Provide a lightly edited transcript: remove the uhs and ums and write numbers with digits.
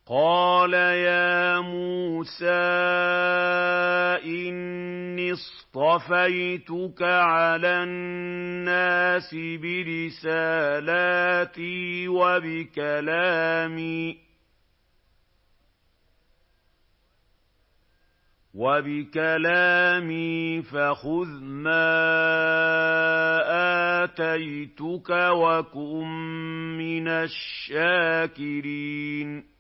قَالَ يَا مُوسَىٰ إِنِّي اصْطَفَيْتُكَ عَلَى النَّاسِ بِرِسَالَاتِي وَبِكَلَامِي فَخُذْ مَا آتَيْتُكَ وَكُن مِّنَ الشَّاكِرِينَ